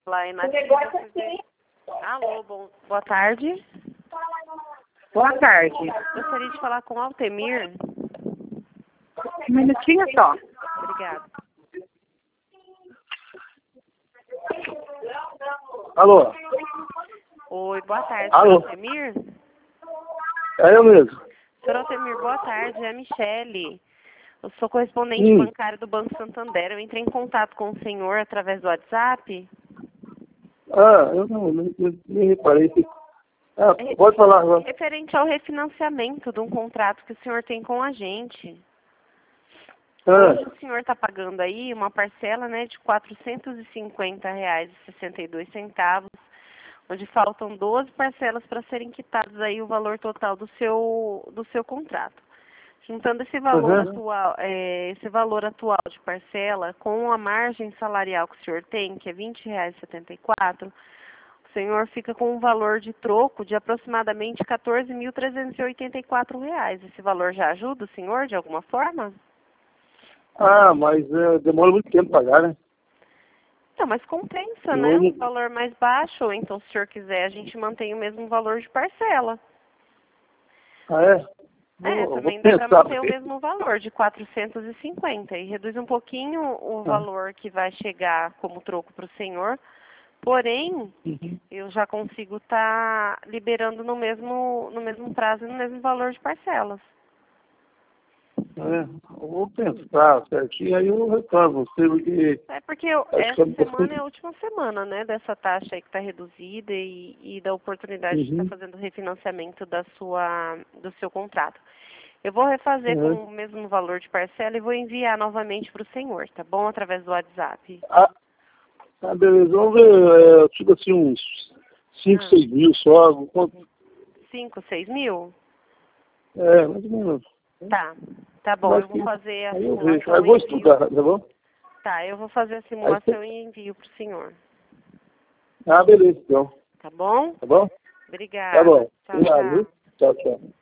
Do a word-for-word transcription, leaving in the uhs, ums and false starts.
Lá em O Nativa. negócio aqui. Alô, bom, boa tarde. Boa tarde. Gostaria de falar com o Altemir. Um minutinho só. Obrigada. Alô? Oi, boa tarde, Alô? senhor Altemir. É eu mesmo. Senhor Altemir, boa tarde, é a Michele. Eu sou correspondente Hum. bancário do Banco Santander. Eu entrei em contato com o senhor através do WhatsApp. Ah, eu não, nem, nem- nem reparei. Ah, É, pode falar agora. referente ao refinanciamento de um contrato que o senhor tem com a gente. Ah, Hoje o senhor está pagando aí uma parcela, né, de quatrocentos e cinquenta reais e sessenta e dois centavos, onde faltam doze parcelas para serem quitadas aí o valor total do seu, do seu contrato. Juntando esse valor, Uhum. atual, é, esse valor atual de parcela com a margem salarial que o senhor tem, que é vinte reais e setenta e quatro, o senhor fica com um valor de troco de aproximadamente quatorze mil trezentos e oitenta e quatro reais. Esse valor já ajuda o senhor de alguma forma? ah, mas é, demora muito tempo pagar, né? Então, mas compensa, Eu né? Um não- valor mais baixo, ou então, se o senhor quiser, a gente mantém o mesmo valor de parcela. Ah, é? É, Vou, vou também dá para pensar. manter o mesmo valor, de quatrocentos e cinquenta, e reduz um pouquinho o Ah, valor que vai chegar como troco para o senhor, porém, uhum. eu já consigo estar liberando no mesmo, no mesmo prazo e no mesmo valor de parcelas. É, eu vou pensar certinho, aí eu retorno você, porque É porque eu- acho que essa eu não semana é a consigo. última semana, né, dessa taxa aí que está reduzida e, e da oportunidade de estar Uhum. fazendo o refinanciamento da sua, do seu contrato. Eu vou refazer com Uhum. o mesmo valor de parcela e vou enviar novamente para o senhor, tá bom? Através do WhatsApp. Ah, ah, beleza, vamos ver, é, tipo assim, uns cinco, Ah, seis mil só, quanto? cinco, seis mil? É, mais ou menos. Tá, tá bom. Mas Eu vou que, fazer a aí eu vejo, aí simulação eu e vou envio. estudar, tá bom? Tá, eu vou fazer a Aí você... simulação e envio para o senhor. Ah, beleza, então. Tá bom? Tá bom? Tá Obrigada. bom. Tchau, Obrigado, viu? tchau. Tchau, tchau.